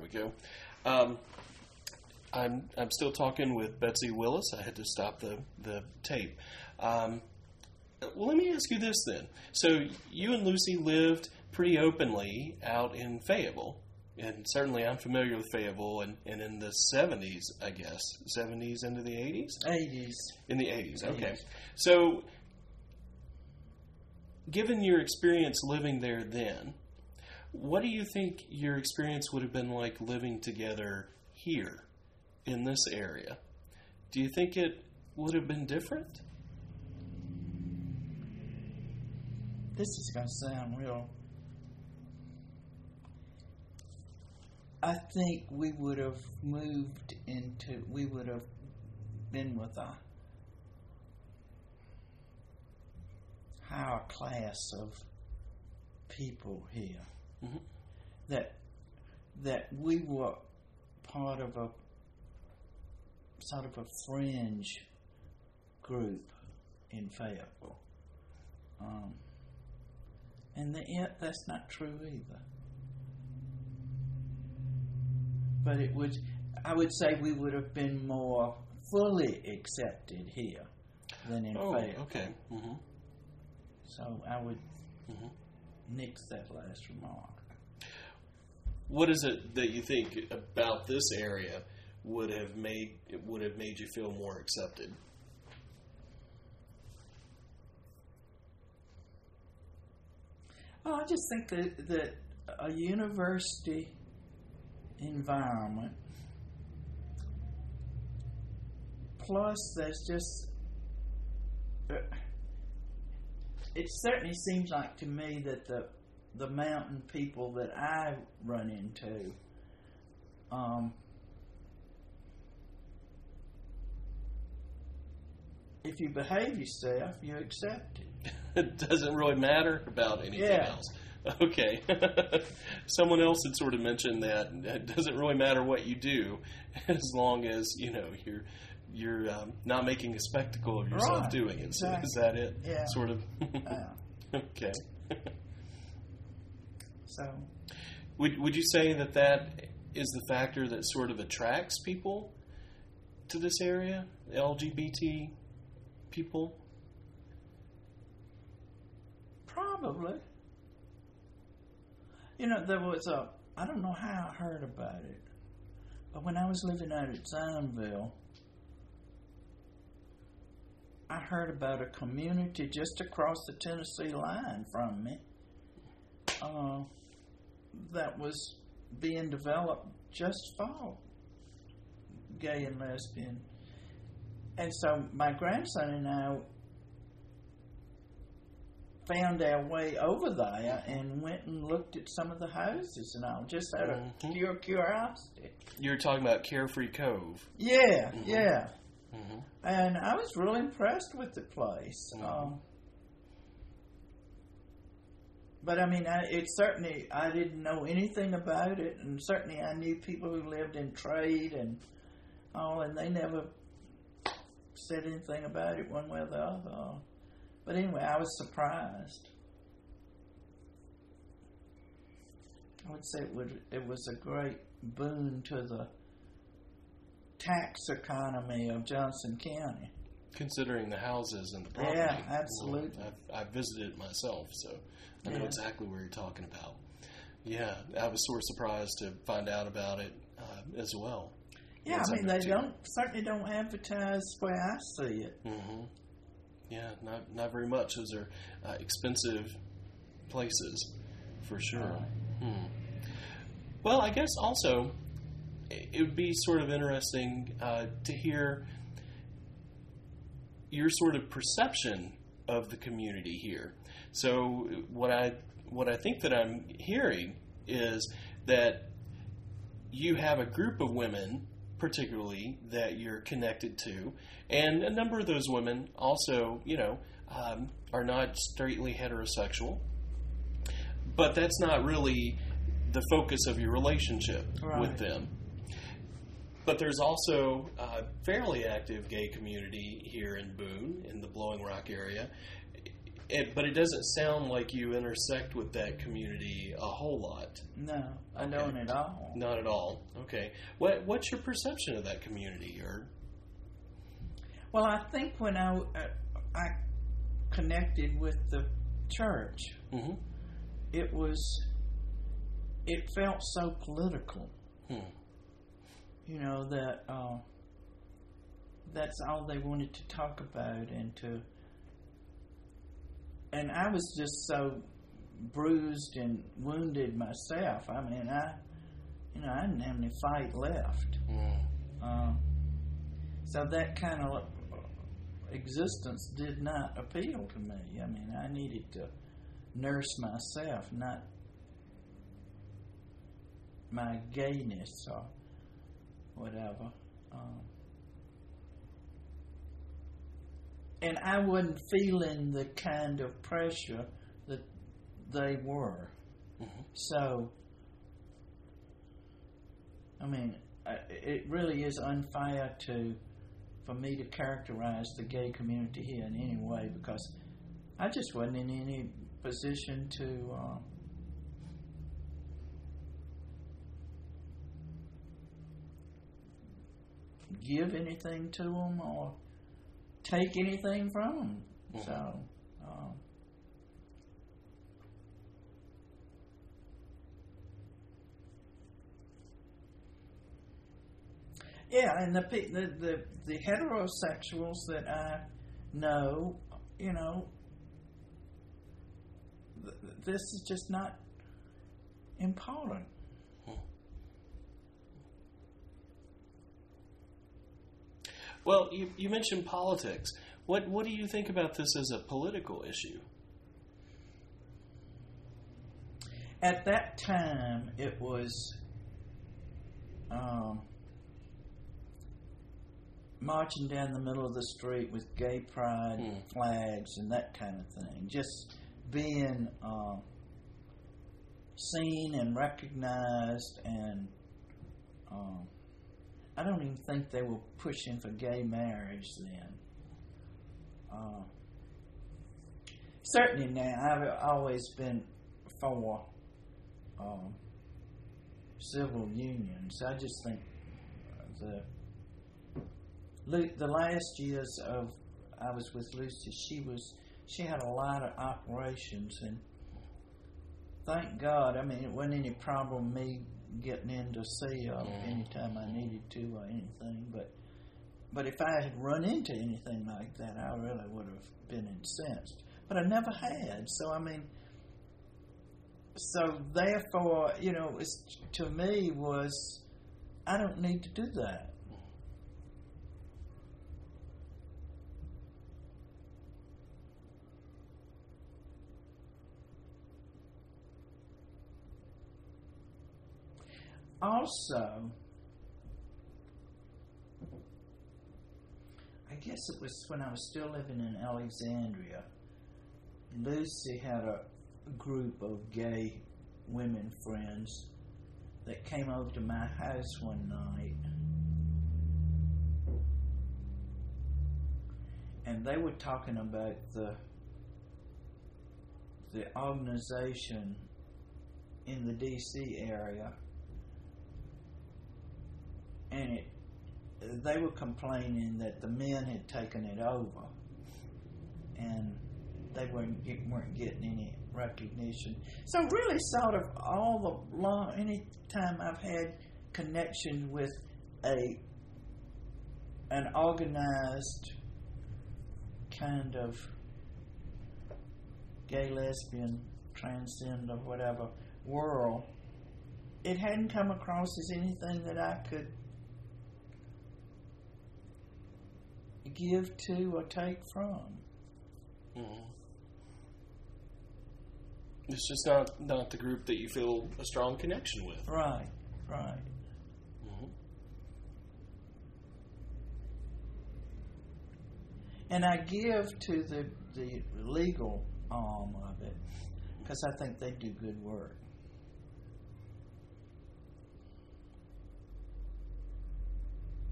go. I'm still talking with Betsy Willis. I had to stop the tape. Well, let me ask you this then. So you and Lucy lived pretty openly out in Fayetteville. And certainly I'm familiar with Fayetteville, and in the 70s, I guess. 70s into the 80s? 80s. In the 80s, okay. So, given your experience living there then, what do you think your experience would have been like living together here in this area? Do you think it would have been different? This is going to sound real. I think we would have been with a higher class of people here. Mm-hmm. That we were part of a sort of a fringe group in Fayetteville. And that's not true either. But I would say we would have been more fully accepted here than in Fayetteville. Okay. Mm-hmm. So I would nix that last remark. What is it that you think about this area would have made you feel more accepted? Well, I just think that a university environment, plus there's just it certainly seems like to me that the mountain people that I run into if you behave yourself, you're accepted. It doesn't really matter about anything else. Okay. Someone else had sort of mentioned that it doesn't really matter what you do as long as, you're not making a spectacle of yourself doing it. Exactly. So is that it? Yeah. Sort of? Okay. So Would you say that is the factor that sort of attracts people to this area? LGBT people? probably. There was I don't know how I heard about it, but when I was living out at Zionville, I heard about a community just across the Tennessee line from me that was being developed just for gay and lesbian. And so my grandson and I found our way over there and went and looked at some of the houses and all, just out of pure curiosity. You were talking about Carefree Cove. Yeah, Mm-hmm. yeah. Mm-hmm. And I was really impressed with the place. Mm-hmm. But I mean, I didn't know anything about it, and certainly I knew people who lived in trade and all, and they never said anything about it one way or the other. But anyway, I was surprised. I would say it was a great boon to the tax economy of Johnson County. Considering the houses and the property. Yeah, absolutely. I've visited it myself, so I know exactly where you're talking about. Yeah, I was sort of surprised to find out about it as well. Yeah, I mean, they certainly don't advertise the way I see it. Mm-hmm. Yeah, not very much. Those are expensive places, for sure. Well, I guess also it would be sort of interesting to hear your sort of perception of the community here. So what I think that I'm hearing is that you have a group of women, particularly, that you're connected to, and a number of those women also, are not straightly heterosexual, but that's not really the focus of your relationship with them. But there's also a fairly active gay community here in Boone, in the Blowing Rock area. But it doesn't sound like you intersect with that community a whole lot. No, I don't at all. Not at all. Okay. What's your perception of that community? Or well, I think when I connected with the church, mm-hmm. it felt so political. You know, that that's all they wanted to talk about, and I was just so bruised and wounded myself. I mean, I didn't have any fight left. So that kind of existence did not appeal to me. I mean, I needed to nurse myself, not my gayness or whatever. And I wasn't feeling the kind of pressure that they were. Mm-hmm. So, I mean, it really is unfair for me to characterize the gay community here in any way, because I just wasn't in any position to give anything to them or take anything from them. Mm-hmm. So, yeah, and the heterosexuals that I know, you know, this is just not important. Well, you mentioned politics. What do you think about this as a political issue? At that time, it was marching down the middle of the street with gay pride flags and that kind of thing. Just being seen and recognized, and I don't even think they were pushing for gay marriage then. Certainly now, I've always been for civil unions. I just think the last years I was with Lucy, she had a lot of operations, and thank God, I mean, it wasn't any problem me getting in to see her anytime I needed to or anything, but if I had run into anything like that, I really would have been incensed. But I never had. So, I mean, so therefore, you know, to me was, I don't need to do that. Also, I guess it was when I was still living in Alexandria, Lucy had a group of gay women friends that came over to my house one night, and they were talking about the organization in the D.C. area, and they were complaining that the men had taken it over, and they weren't getting any recognition. So really, sort of any time I've had connection with an organized kind of gay, lesbian, transgender, whatever world, it hadn't come across as anything that I could give to or take from. Mm-hmm. It's just not the group that you feel a strong connection with. Right. Mm-hmm. And I give to the legal arm of it, because I think they do good work.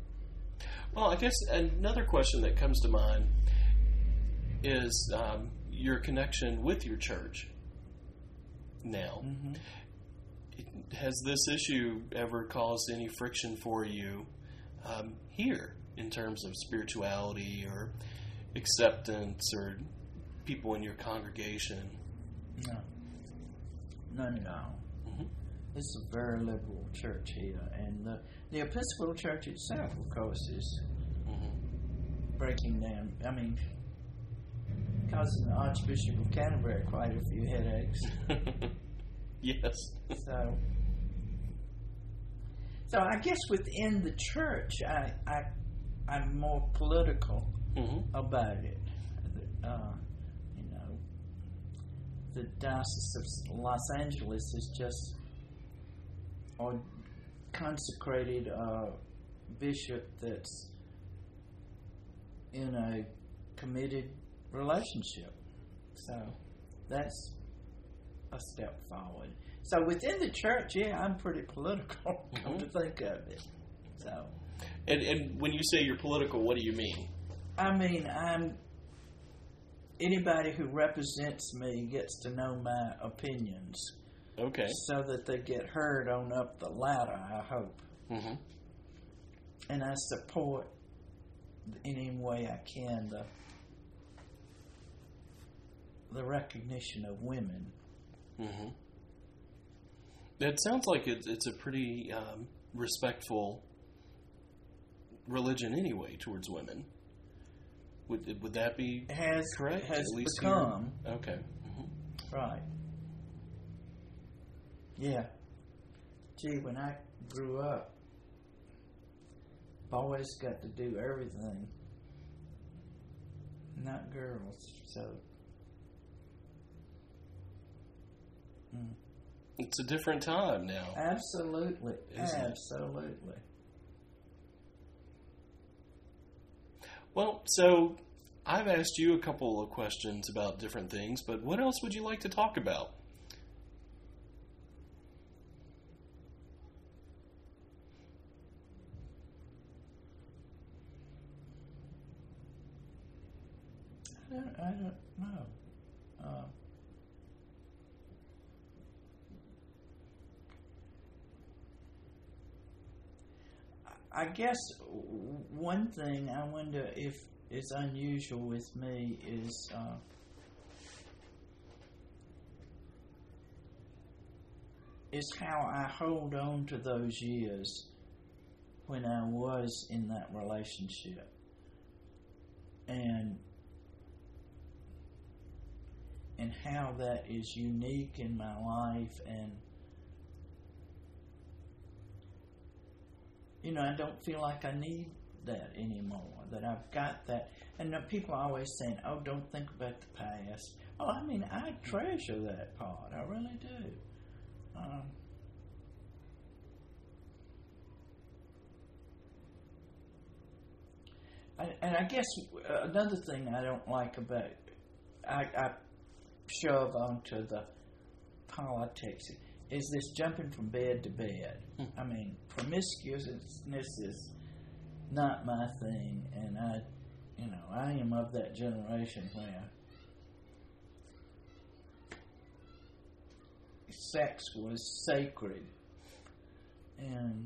Well, I guess another question that comes to mind is, your connection with your church now. Mm-hmm. Has this issue ever caused any friction for you here in terms of spirituality or acceptance or people in your congregation? No. None at all. Mm-hmm. It's a very liberal church here. And the Episcopal Church itself, of course, is breaking down. I mean, causing the Archbishop of Canterbury quite a few headaches. Yes. So I guess within the church, I'm more political about it. The Diocese of Los Angeles has just consecrated a bishop that's in a committed relationship. So that's a step forward. So within the church, I'm pretty political, come to think of it. So, and when you say you're political, what do you mean? I mean, anybody who represents me gets to know my opinions. Okay. So that they get heard on up the ladder, I hope. Mm-hmm. And I support in any way I can the recognition of women. Mm-hmm. It sounds like it's a pretty respectful religion anyway towards women. Would that be correct? Has at least become. Here? Okay. Mm-hmm. Right. Yeah. Gee, when I grew up, boys got to do everything, not girls. So. It's a different time now. Absolutely. Absolutely. Well, so I've asked you a couple of questions about different things, but what else would you like to talk about? I don't know. I guess one thing I wonder if is unusual with me is how I hold on to those years when I was in that relationship, and how that is unique in my life. And I don't feel like I need that anymore, that I've got that. And people are always saying, oh, don't think about the past. Well, I mean, I treasure that part. I really do. And I guess another thing I don't like about I shove onto the politics is this jumping from bed to bed. I mean, promiscuousness is not my thing, and I am of that generation where sex was sacred, and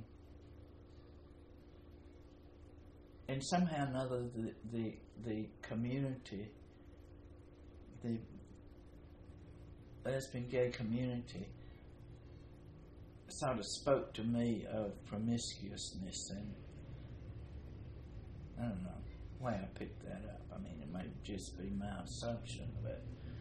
somehow or another the community, the lesbian gay community, sort of spoke to me of promiscuousness, and I don't know why I picked that up. I mean, it might just be my assumption, but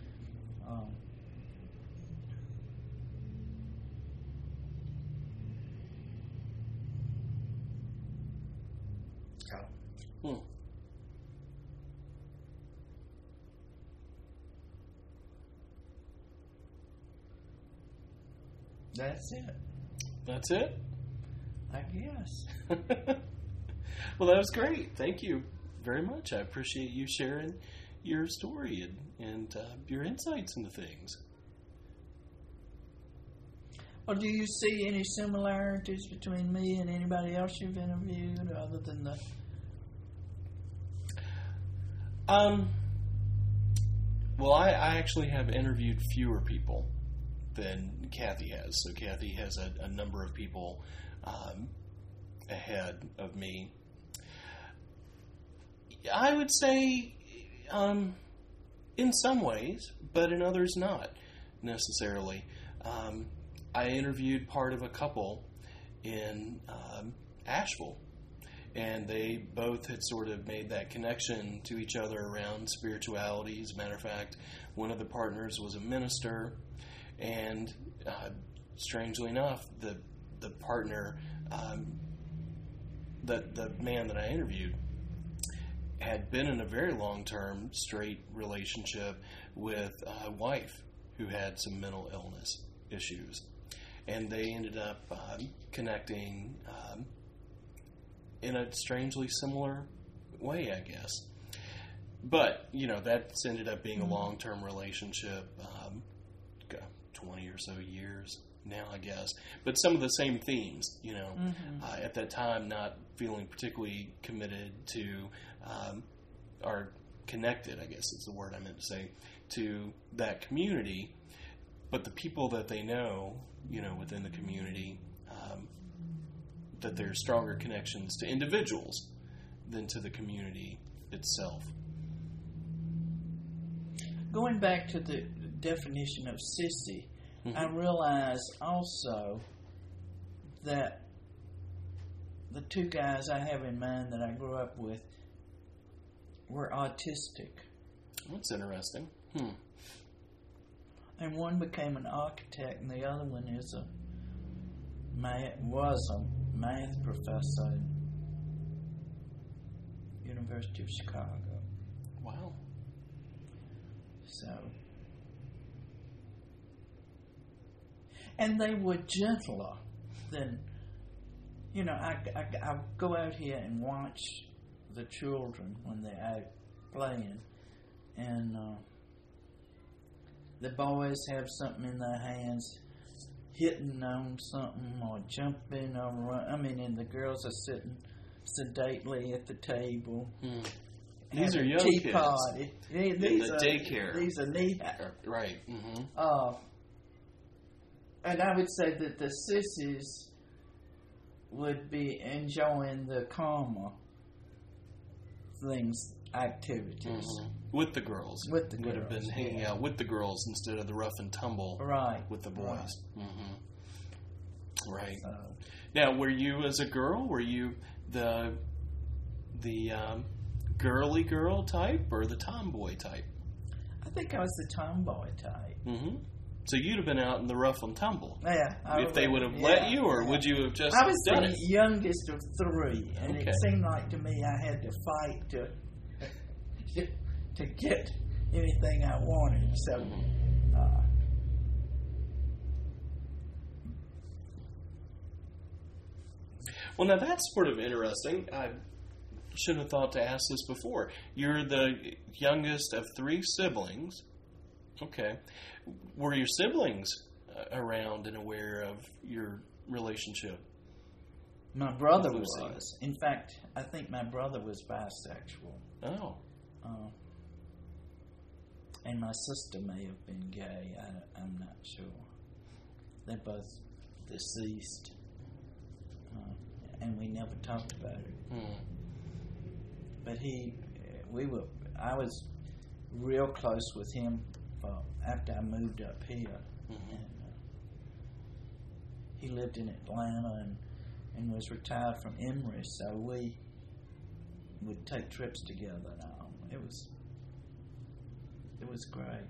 That's it. That's it? I guess. Well, that was great. Thank you very much. I appreciate you sharing your story and your insights into things. Well, do you see any similarities between me and anybody else you've interviewed other than the... Well, I actually have interviewed fewer people than Kathy has. So Kathy has a number of people ahead of me. I would say in some ways, but in others not necessarily. I interviewed part of a couple in Asheville, and they both had sort of made that connection to each other around spirituality. As a matter of fact, one of the partners was a minister, and strangely enough, the partner, the man that I interviewed, had been in a very long-term straight relationship with a wife who had some mental illness issues. And they ended up connecting in a strangely similar way, I guess. But, that's ended up being a long-term relationship, 20 or so years now, I guess. But some of the same themes, at that time not feeling particularly committed to, or connected, I guess is the word I meant to say, to that community. But the people that they know, within the community, that there's stronger connections to individuals than to the community itself. Going back to the definition of sissy, I realize also that the two guys I have in mind that I grew up with were autistic. That's interesting. And one became an architect, and the other one was a math professor at University of Chicago. Wow. So, and they were gentler than, I go out here and watch the children when they're out playing, and the boys have something in their hands, hitting on something or jumping or and the girls are sitting sedately at the table. These are young kids. Party. In the daycare. These are neat. Right. And I would say that the sissies would be enjoying the calmer things, activities. With the girls. With the would girls. Have been hanging out with the girls instead of the rough and tumble with the boys. Right. So. Now, were you, as a girl, were you the girly girl type or the tomboy type? I think I was the tomboy type. So you'd have been out in the rough and tumble. Yeah. If they would have let you, or would you have just I was done the it? youngest of three, and it seemed like to me I had to fight to get anything I wanted. So, well, now that's sort of interesting. I shouldn't have thought to ask this before. You're the youngest of three siblings. Okay. Were your siblings around and aware of your relationship? My brother was. In fact, I think my brother was bisexual. Oh. And my sister may have been gay. I'm not sure. They're both deceased. And we never talked about it. But I was real close with him after I moved up here. And he lived in Atlanta and was retired from Emory, so we would take trips together now. It was great.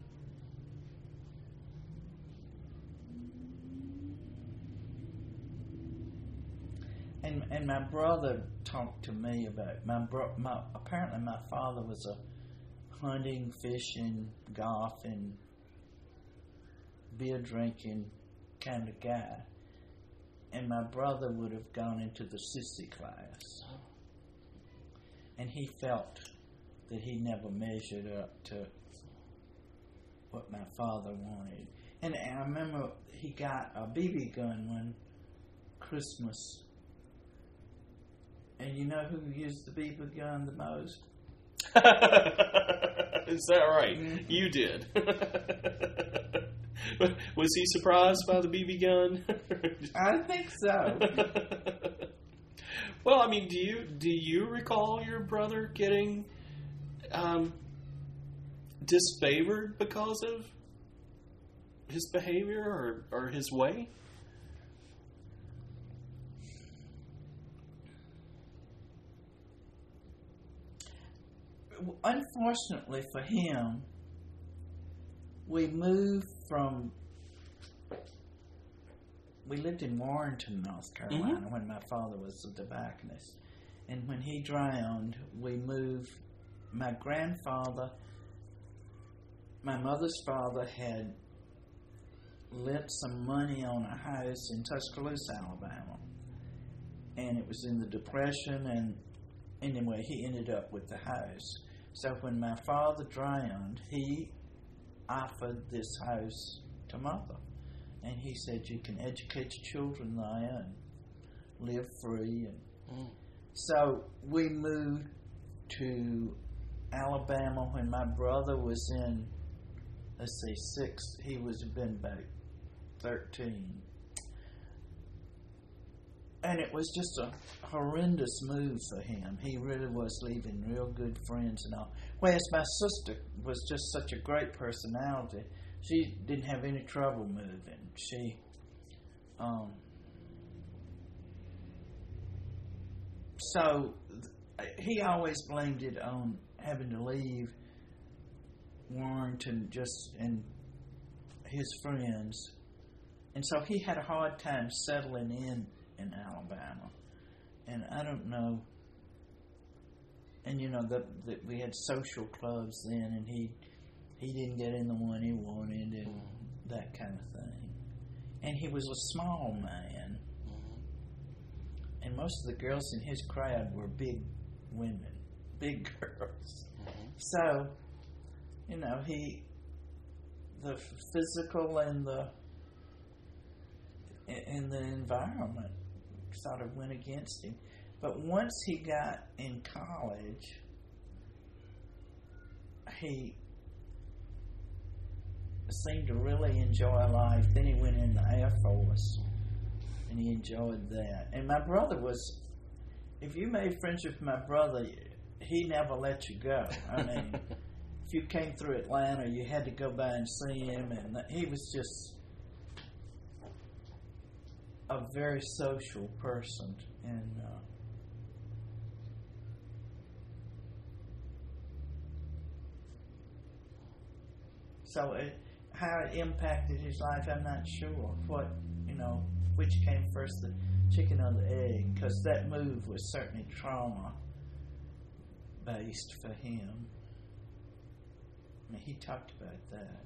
And my brother talked to me about apparently my father was a hunting, fishing, golfing, beer drinking kind of guy, and my brother would have gone into the sissy class, and he felt that he never measured up to what my father wanted. And I remember he got a BB gun one Christmas. And you know who used the BB gun the most? Is that right? Mm-hmm. You did. Was he surprised by the BB gun? I think so. Well, I mean, do you recall your brother getting disfavored because of his behavior or his way? Unfortunately for him, we moved from. We lived in Warrenton, North Carolina, when my father was a tobacconist. And when he drowned, we moved. My grandfather, my mother's father, had lent some money on a house in Tuscaloosa, Alabama. And it was in the Depression, and anyway, he ended up with the house. So when my father drowned, he offered this house to Mother. And he said, you can educate your children there and live free. And so we moved to Alabama when my brother was in, let's say, 6. He was been about 13. And it was just a horrendous move for him. He really was leaving real good friends and all. Whereas my sister was just such a great personality. She didn't have any trouble moving. She, so he always blamed it on having to leave Warrenton and his friends. And so he had a hard time settling in Alabama. And I don't know. And you know that we had social clubs then, and he didn't get in the one he wanted, and that kind of thing. And he was a small man, and most of the girls in his crowd were big women, big girls. So, you know, the physical and the environment sort of went against him. But once he got in college, he seemed to really enjoy life. Then he went in the Air Force, and he enjoyed that. And my brother was, if you made friendship with my brother, he never let you go. I mean, if you came through Atlanta, you had to go by and see him, and he was just a very social person. And so how it impacted his life, I'm not sure. Which came first, the chicken or the egg? Because that move was certainly trauma-based for him. I mean, he talked about that.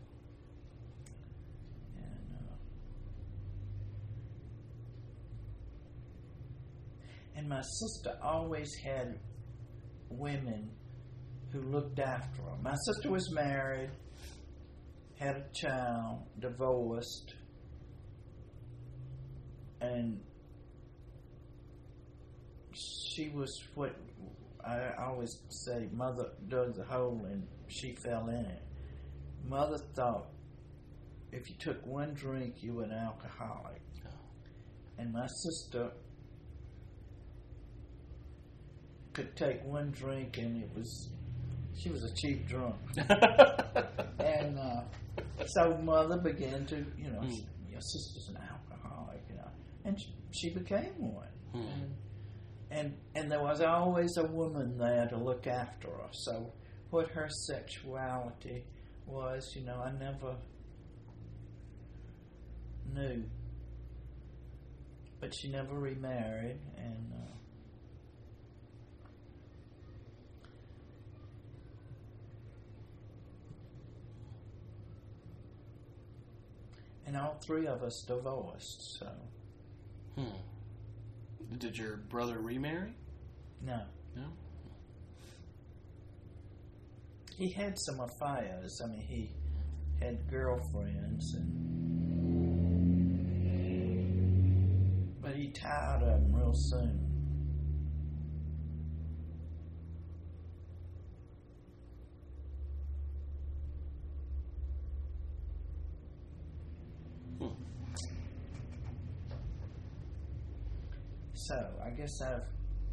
And my sister always had women who looked after her. My sister was married, had a child, divorced, and she was what I always say, Mother dug the hole and she fell in it. Mother thought if you took one drink, you were an alcoholic. And my sister could take one drink and she was a cheap drunk. And so Mother began to, your sister's an alcoholic, and she became one. And there was always a woman there to look after her. So what her sexuality was, I never knew. But she never remarried, and all three of us divorced. So. Did your brother remarry? No. No? He had some affairs. I mean, he had girlfriends, but he tired of them real soon. So I guess I've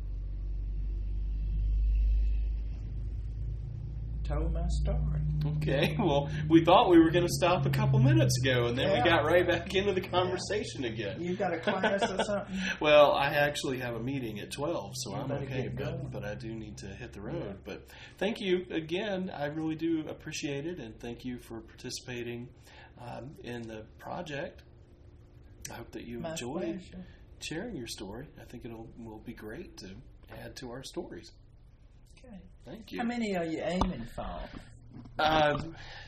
told my story. Okay, well, we thought we were going to stop a couple minutes ago, and then we Yeah. got right back into the conversation again. You got a class or something? Well, I actually have a meeting at 12, so You I'm better okay, get going. but I do need to hit the road. But thank you again. I really do appreciate it, and thank you for participating in the project. I hope that you My enjoyed pleasure. sharing your story. I think will be great to add to our stories. Okay. Thank you. How many are you aiming for?